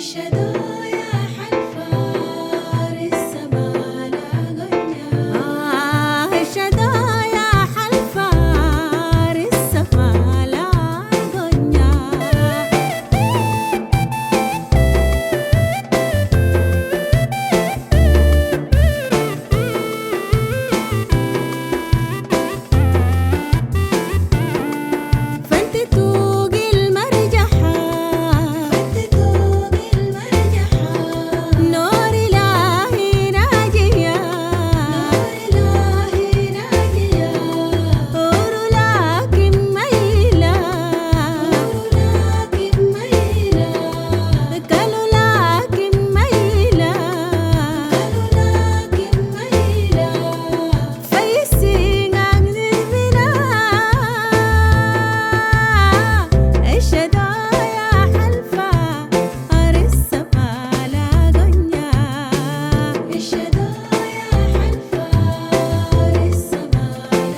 الشدايا حلفار السما لا غنيا الشدايا حلفار السما لا غنيا فانت توق المرجحة نور إلهي ناجية نور لكن ميلة قالوا لكن ميلة فيسين عن ذنبنا الشدايا حلفة السما لا غنيا الشدايا حلفة السما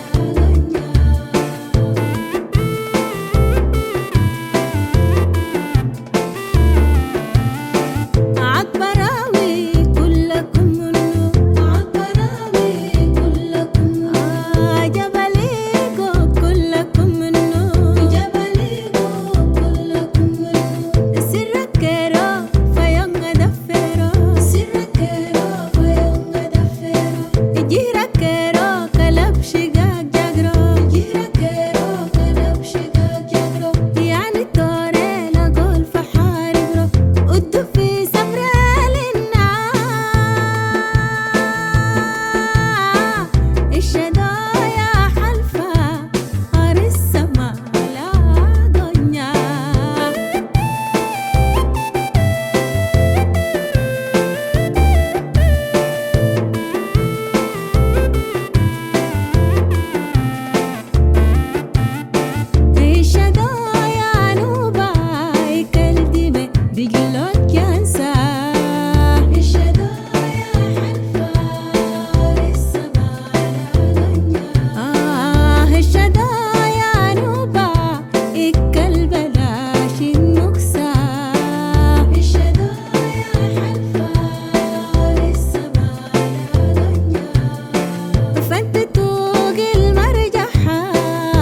لا غنيا عبراوي كلكم منو عبراوي كلكم جبليكو كلكم منو جبليكو كلكم منو سركرو فيوم دفرو سركرو فيوم دفرو جيركرو كلب شقاق جقرو جيركرو كلب شقاق جقرو يعني توري لقول فحاربرو ودو في سمر لنا الشدايا حلفة السما لا غنيا الشدايا نوباي كالدماء دجلوت ينسى الشدايا حلفة السما لا غنيا الشدايا نوباي كالبلاش النكسة الشدايا حلفة السما لا غنيا فانت توق المرجحة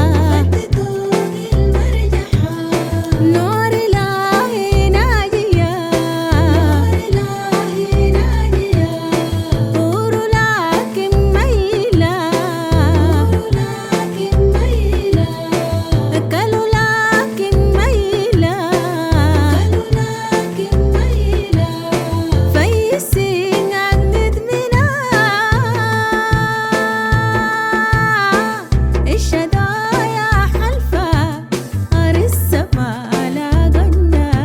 نور إلهي ناجية نور لكن ميلة قالوا لكن ميلة فيسين عن ندمنا الشدايا حلفة السما لا غنيا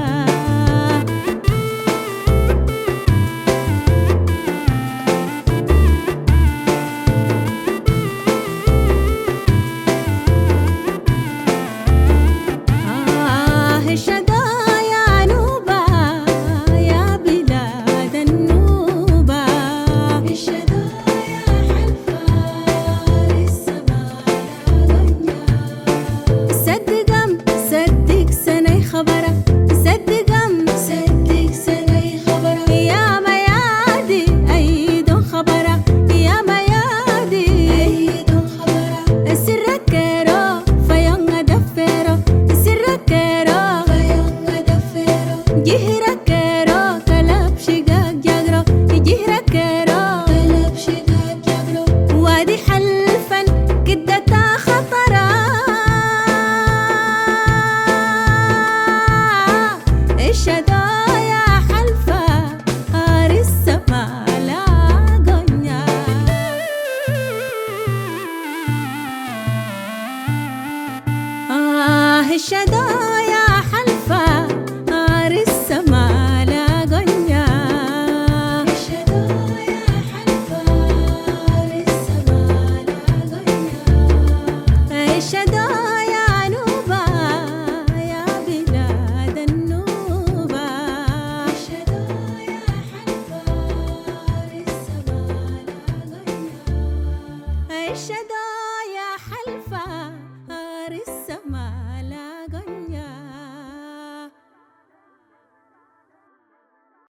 الشدايا نوبة يا بلاد النوبة الشدايا حلفة السما لا غنيا صدقم صدق سني خبرك صدقم صدق سني خبرك يا ميادي أيدون خبرك يا ميادي أيدون خبرك سركرو فيوم دفرو سركرو فيوم دفرو جهركرو كلب شقاق جقرو جهركرو كلب شقاق جقرو وادي حلفا كدتا خطرا الشدايا حلفة السما لا غنيا الشدايا حلفة السما لا غنيا الشدايا حلفة السما لا غنيا الشدايا نوبة يا بلاد النوبة الشدايا حلفة السما لا غنيا الشدايا حلفة